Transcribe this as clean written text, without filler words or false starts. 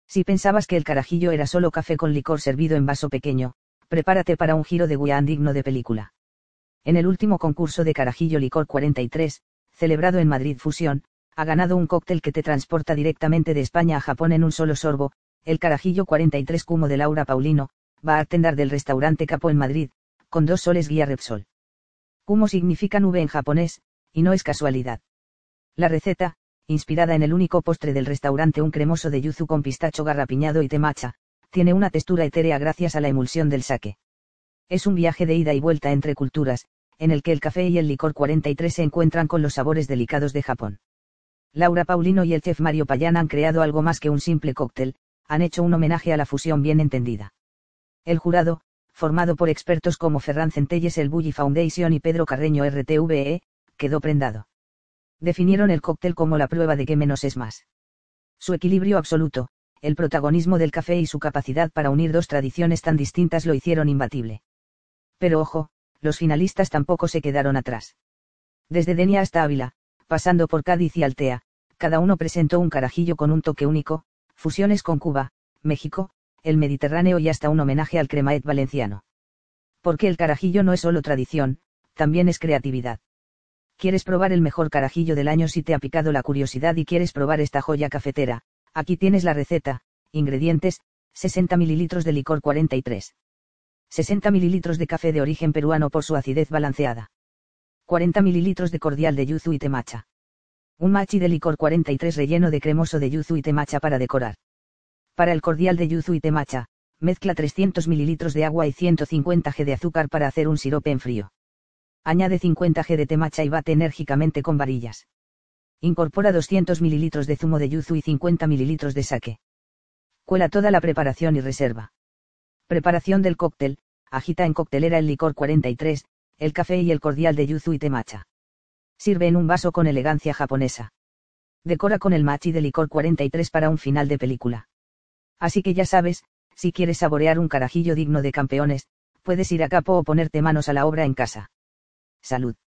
Si pensabas que el carajillo era solo café con licor servido en vaso pequeño, prepárate para un giro de guión digno de película. En el último concurso de Carajillo Licor 43, celebrado en Madrid Fusión, ha ganado un cóctel que te transporta directamente de España a Japón en un solo sorbo, el Carajillo 43 Kumo de Laura Paulino, bartender del restaurante Capo en Madrid, con 2 soles guía Repsol. Kumo significa nube en japonés, y no es casualidad. La receta, inspirada en el único postre del restaurante, un cremoso de yuzu con pistacho garrapiñado y té matcha, tiene una textura etérea gracias a la emulsión del sake. Es un viaje de ida y vuelta entre culturas, en el que el café y el licor 43 se encuentran con los sabores delicados de Japón. Laura Paulino y el chef Mario Payán han creado algo más que un simple cóctel, han hecho un homenaje a la fusión bien entendida. El jurado, formado por expertos como Ferran Centelles, el Bulli Foundation y Pedro Carreño RTVE, quedó prendado. Definieron el cóctel como la prueba de que menos es más. Su equilibrio absoluto, el protagonismo del café y su capacidad para unir 2 tradiciones tan distintas lo hicieron imbatible. Pero ojo, los finalistas tampoco se quedaron atrás. Desde Denia hasta Ávila, pasando por Cádiz y Altea, cada uno presentó un carajillo con un toque único, fusiones con Cuba, México, el Mediterráneo y hasta un homenaje al cremaet valenciano. Porque el carajillo no es solo tradición, también es creatividad. ¿Quieres probar el mejor carajillo del año? Si te ha picado la curiosidad y quieres probar esta joya cafetera, aquí tienes la receta. Ingredientes: 60 ml de licor 43. 60 ml de café de origen peruano por su acidez balanceada. 40 ml de cordial de yuzu y té matcha. Un machi de licor 43 relleno de cremoso de yuzu y té matcha para decorar. Para el cordial de yuzu y té matcha, mezcla 300 ml de agua y 150 g de azúcar para hacer un sirope en frío. Añade 50 g de té matcha y bate enérgicamente con varillas. Incorpora 200 ml de zumo de yuzu y 50 ml de sake. Cuela toda la preparación y reserva. Preparación del cóctel: agita en coctelera el licor 43, el café y el cordial de yuzu y té matcha. Sirve en un vaso con elegancia japonesa. Decora con el machi de licor 43 para un final de película. Así que ya sabes, si quieres saborear un carajillo digno de campeones, puedes ir a Capo o ponerte manos a la obra en casa. Salud.